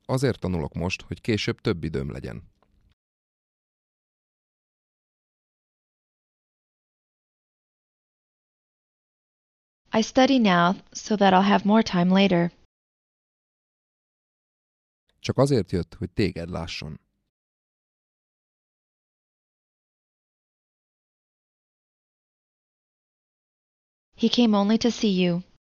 Azért tanulok most, hogy később több időm legyen. I study now so that I'll have more time later. Csak azért jött, hogy téged lásson. He came only to see you.